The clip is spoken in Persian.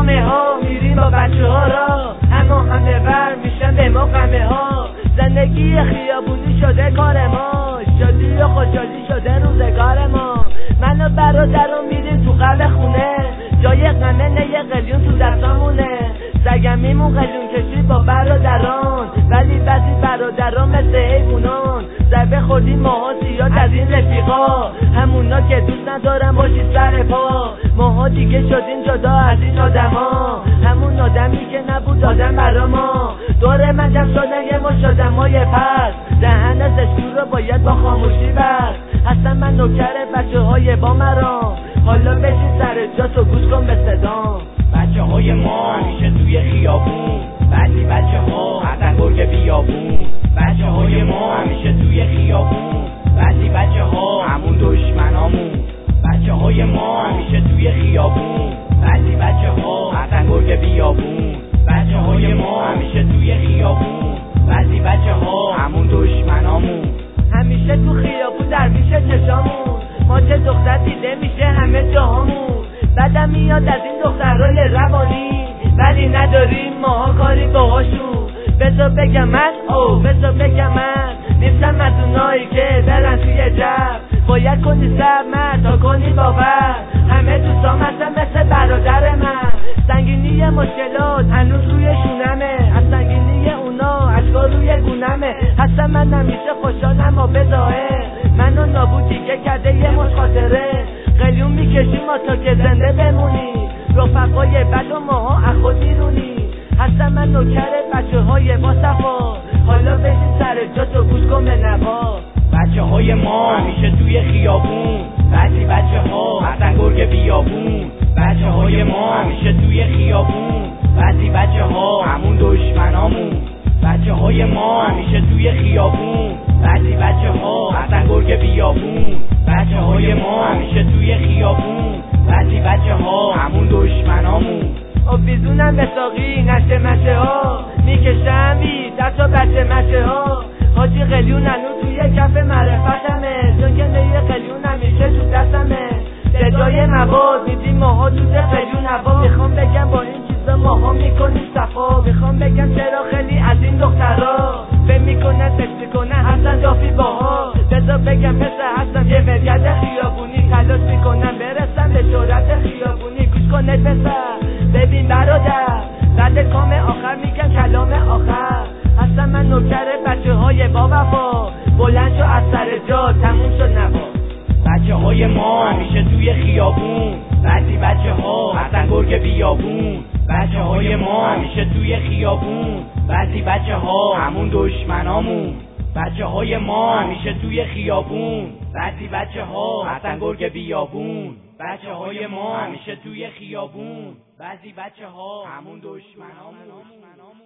جامعه ها میریم با بچه ها را، اما همه بر میشن به ما غمه ها. زندگی خیابونی شده کار ما، شادی و خوشحالی شده روزگار ما. من و برادرم میریم تو قلب خونه، جای غمه نه یه قلیون تو دستامونه. سگمیمون قلیون کشی با برادران، ولی بعضی برادران مثل حیوانان. ضربه خوردیم ماها زیاد از این رفیقا، همونا که دوست ندارن باشید سر پا. ماها دیگه شدیم جدا از این آدما، همون آدمی که نبود آدم برا ما. دور من جمع شدن یه مش آدمای پس، دهن زشتو رو باید با خاموشی بست. هستم من نوکر بچه های با مرام، حالا بشین سر جات و گوش کن به صدام. بچه های ما همیشه توی خیابون، بعضی بچه ها حتن گرگ بیابون. بچه های ما همیشه توی خیابون، بعضی بچه ها همون دشمنامون. بچه های ما همیشه توی خیابون، بعضی بچه ها حتن گرگ بیابون. بچه های ما همیشه توی خیابون، بعضی بچه ها همون دشمنامون. همیشه تو خیابون در میشه چشامون، ما چه دختر دیده میشه همه جاهامون. بعدم میاد از این دخترای روانی، ولی نداریم ماها کاری باهاشون. بذار بگم من نیستم از اونایی که برن توی جب. باید کنی صبر تا کنی باور، همه دوستام هستن مثل برادر من. سنگینی مشکلات هنوز روی شونمه، از سنگینی اونا اشکا روی گونمه. هستم من همیشه خوشحالم و بزاهه، منو نابود دیگه کرده یه مش خاطره. قلیون میکشیم ما تا که زنده بمونی، رفقای بد و ماها از خود میرونی. هستم من نوکر بچه های با صفا، حالا بشین سر جات و گوش کن به نوا. بچه های ما همیشه توی خیابون، بعضی بچه ها حتن گرگ بیابون. بچه های ما همیشه توی خیابون، بعضی بچه ها همون دشمنامون. بچه های ما همیشه توی خیابون، بعضی بچه ها حتن گرگ بیابون. بچه های ما همیشه توی خیابون، بعضی بچه ها همون دشمنامون. آویزونم به ساقی نشه مشه ها، میکشم بی دست و بچه مشه ها. حاجی قلیون هنو توی کف معرفتمه، چون که نیه قلیون همیشه تو دستمه. صدای مواد میدیم ماها دود قلیون هوا. میخوام بگم با این چیزا ماها میکنیم صفا، میخوام بگم چرا خیلی از این دخترها فهم میکنن سکسی کنن هستن دافی باها. بذار بگم پسر هستم یه ولگرد خیابونی، تلاش میکنم برسم به شهرت خیابونی. گوش کنه پسر ببین برادر، بعد کام آخر میگم کلام آخر. هستم من نوکر بچه های با وفا، بلند شو از سر جا تموم شد نوا. بچه های ما همیشه توی خیابون، بعضی بچه ها حتن گرگ بیابون. بچه های ما همیشه توی خیابون، بعضی بچه ها همون دشمنامون. بچه های ما همیشه توی خیابون، بعضی بچه ها حتن گرگ بیابون. بچه های ما همیشه توی خیابون، بعضی بچه ها همون دشمنامون.